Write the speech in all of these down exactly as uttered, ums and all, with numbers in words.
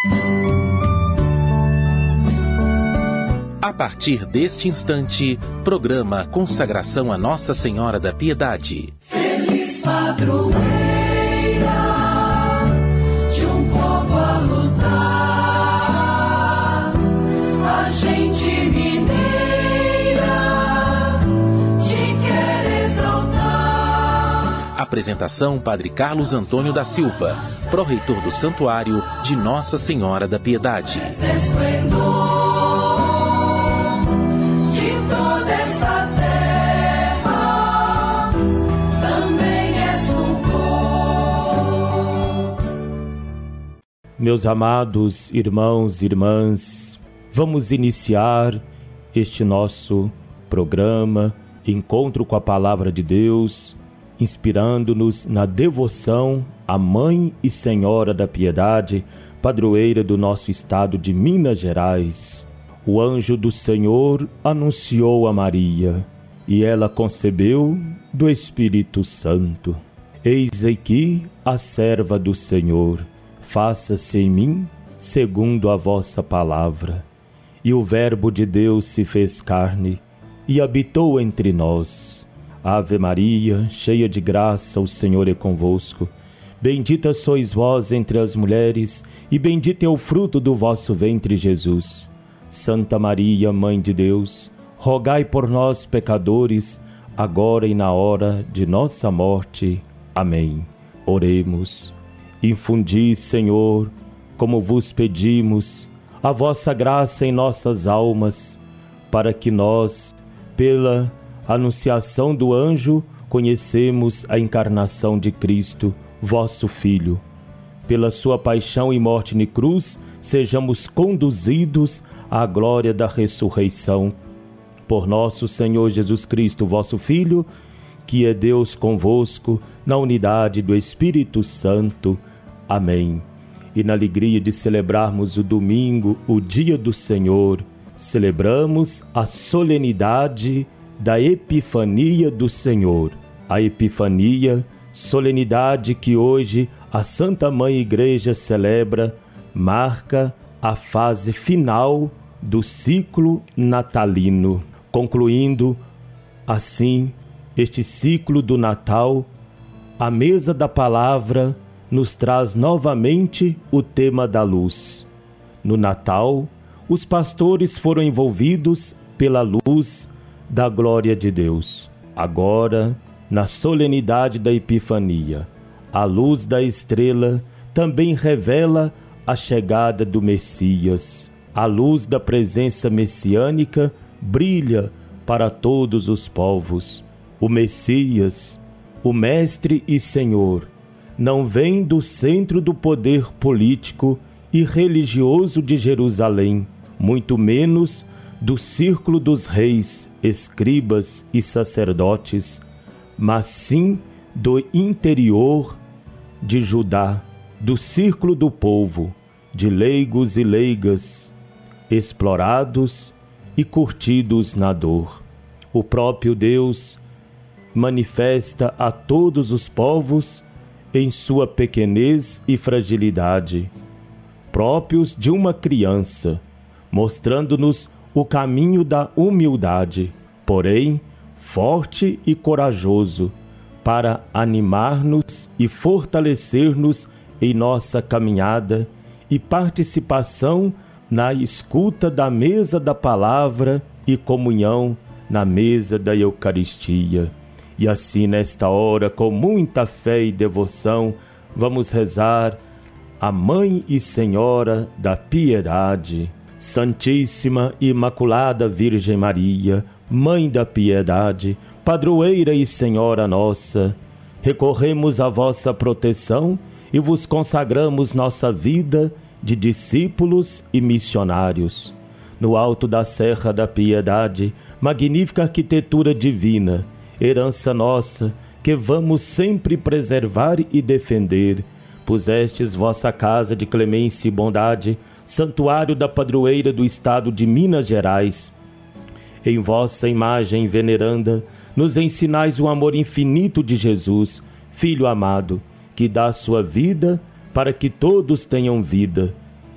A partir deste instante, programa Consagração a Nossa Senhora da Piedade. Feliz padroeira de um povo a lutar, a gente mineira te quer exaltar. Apresentação: Padre Carlos Antônio da Silva, pró-reitor do Santuário de Nossa Senhora da Piedade. Meus amados irmãos e irmãs, vamos iniciar este nosso programa, Encontro com a Palavra de Deus, inspirando-nos na devoção à Mãe e Senhora da Piedade, padroeira do nosso estado de Minas Gerais. O anjo do Senhor anunciou a Maria, e ela concebeu do Espírito Santo. Eis aqui a serva do Senhor. Faça-se em mim segundo a vossa palavra. E o Verbo de Deus se fez carne e habitou entre nós. Ave Maria, cheia de graça, o Senhor é convosco. Bendita sois vós entre as mulheres, e bendito é o fruto do vosso ventre, Jesus. Santa Maria, Mãe de Deus, rogai por nós, pecadores, agora e na hora de nossa morte. Amém. Oremos. Infundi, Senhor, como vos pedimos, a vossa graça em nossas almas, para que nós, pela anunciação do anjo, conhecemos a encarnação de Cristo, vosso Filho. Pela sua paixão e morte na cruz, sejamos conduzidos à glória da ressurreição. Por nosso Senhor Jesus Cristo, vosso Filho, que é Deus convosco, na unidade do Espírito Santo. Amém. E na alegria de celebrarmos o domingo, o dia do Senhor, celebramos a solenidade da Epifania do Senhor. A Epifania, solenidade que hoje a Santa Mãe Igreja celebra, marca a fase final do ciclo natalino, concluindo assim este ciclo do Natal. A mesa da palavra nos traz novamente o tema da luz. No Natal, os pastores foram envolvidos pela luz da glória de Deus. Agora, na solenidade da Epifania, a luz da estrela também revela a chegada do Messias. A luz da presença messiânica brilha para todos os povos. O Messias, o Mestre e Senhor, não vem do centro do poder político e religioso de Jerusalém, muito menos do círculo dos reis, escribas e sacerdotes, mas sim do interior de Judá, do círculo do povo, de leigos e leigas, explorados e curtidos na dor. O próprio Deus manifesta a todos os povos em sua pequenez e fragilidade, próprios de uma criança, mostrando-nos o caminho da humildade, porém forte e corajoso, para animar-nos e fortalecer-nos em nossa caminhada e participação na escuta da mesa da palavra e comunhão na mesa da Eucaristia. E assim, nesta hora, com muita fé e devoção, vamos rezar a Mãe e Senhora da Piedade. Santíssima e Imaculada Virgem Maria, Mãe da Piedade, Padroeira e Senhora nossa, recorremos à vossa proteção e vos consagramos nossa vida de discípulos e missionários. No alto da Serra da Piedade, magnífica arquitetura divina, herança nossa, que vamos sempre preservar e defender, pusestes vossa casa de clemência e bondade, santuário da padroeira do estado de Minas Gerais. Em vossa imagem veneranda, nos ensinais o amor infinito de Jesus, Filho amado, que dá sua vida para que todos tenham vida.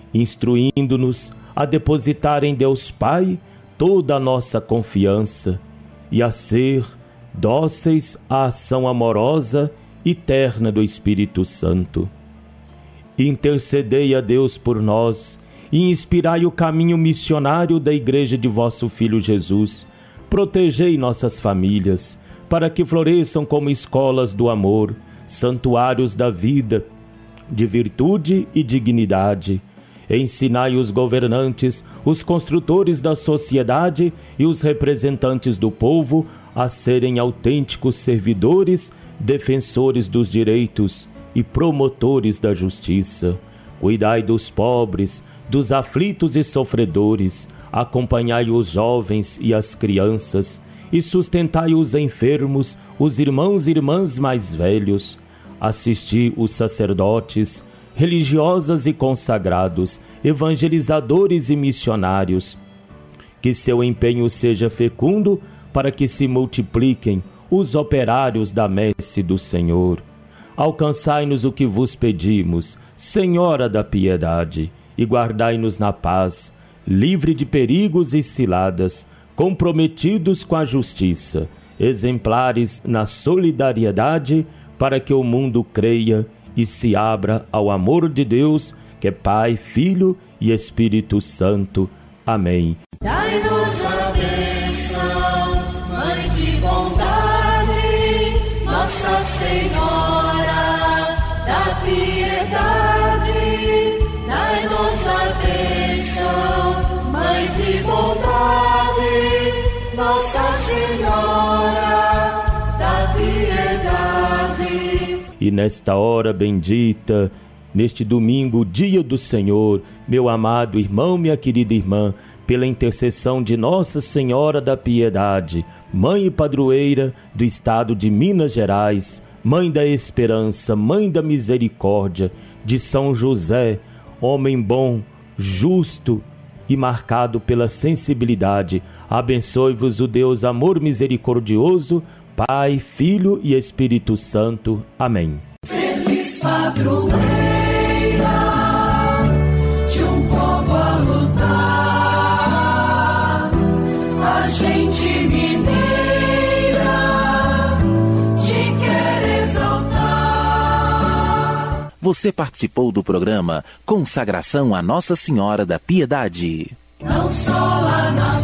instruindo-nos a depositar em Deus Pai toda a nossa confiança e a ser dóceis à ação amorosa e terna do Espírito Santo. Intercedei a Deus por nós e inspirai o caminho missionário da Igreja de vosso Filho Jesus. Protegei nossas famílias, para que floresçam como escolas do amor, santuários da vida, de virtude e dignidade. Ensinai os governantes, os construtores da sociedade e os representantes do povo a serem autênticos servidores, defensores dos direitos e promotores da justiça. Cuidai dos pobres, dos aflitos e sofredores, acompanhai os jovens e as crianças, e sustentai os enfermos, os irmãos e irmãs mais velhos. Assisti os sacerdotes, religiosas e consagrados, evangelizadores e missionários. Que seu empenho seja fecundo para que se multipliquem os operários da messe do Senhor. Alcançai-nos o que vos pedimos, Senhora da piedade, e guardai-nos na paz, livre de perigos e ciladas, comprometidos com a justiça, exemplares na solidariedade, para que o mundo creia e se abra ao amor de Deus, que é Pai, Filho e Espírito Santo. Amém. Dai-nos a bênção, Mãe de bondade, Nossa Senhora da piedade. Dai-nos a bênção, Mãe de bondade, Nossa Senhora da piedade. E nesta hora bendita, neste domingo, dia do Senhor, meu amado irmão, minha querida irmã, pela intercessão de Nossa Senhora da Piedade, Mãe e Padroeira do Estado de Minas Gerais, Mãe da Esperança, Mãe da Misericórdia, de São José, homem bom, justo e marcado pela sensibilidade, abençoe-vos o Deus amor misericordioso, Pai, Filho e Espírito Santo. Amém. Feliz padroeira de um povo a lutar, a gente mineira te quer exaltar. Você participou do programa Consagração a Nossa Senhora da Piedade. Não só lá na